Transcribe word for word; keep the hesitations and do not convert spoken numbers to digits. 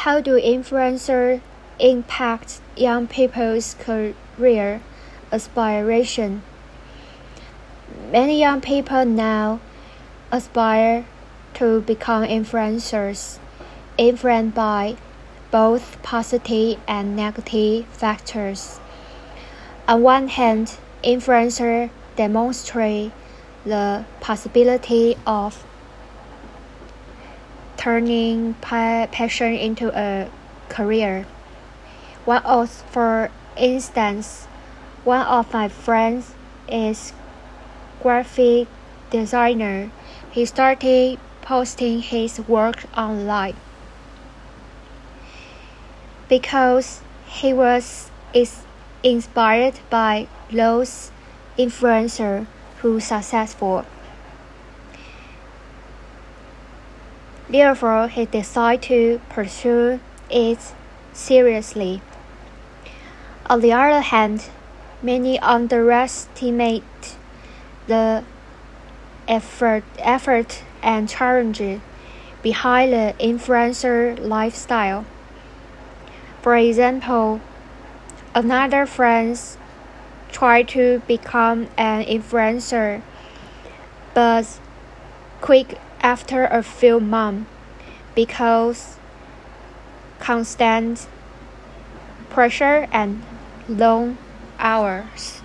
How do influencers impact young people's career aspiration? Many young people now aspire to become influencers, influenced by both positive and negative factors. On one hand, influencers demonstrate the possibility of turning passion into a career. One of, for instance, one of my friends is graphic designer. He started posting his work online because he was is inspired by those influencers who are successful. Therefore, he decided to pursue it seriously. On the other hand, many underestimate the effort, effort and challenge behind the influencer lifestyle. For example, another friend tried to become an influencer, but quit after a few months because constant pressure and long hours.